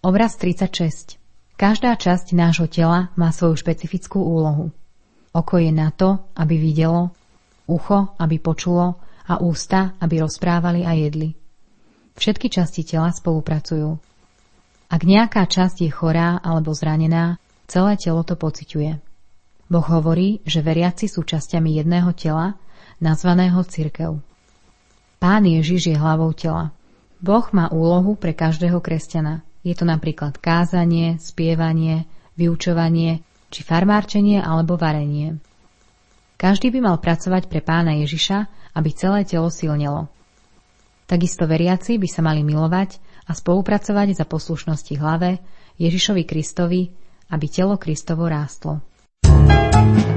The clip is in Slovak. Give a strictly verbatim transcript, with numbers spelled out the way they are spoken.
Obraz tridsaťšesť. Každá časť nášho tela má svoju špecifickú úlohu. Oko je na to, aby videlo, ucho, aby počulo a ústa, aby rozprávali a jedli. Všetky časti tela spolupracujú. Ak nejaká časť je chorá alebo zranená, celé telo to pociťuje. Boh hovorí, že veriaci sú časťami jedného tela, nazvaného cirkev. Pán Ježiš je hlavou tela. Boh má úlohu pre každého kresťana. Je to napríklad kázanie, spievanie, vyučovanie, či farmárčenie alebo varenie. Každý by mal pracovať pre Pána Ježiša, aby celé telo silnelo. Takisto veriaci by sa mali milovať a spolupracovať za poslušnosti hlave, Ježišovi Kristovi, aby telo Kristovo rástlo.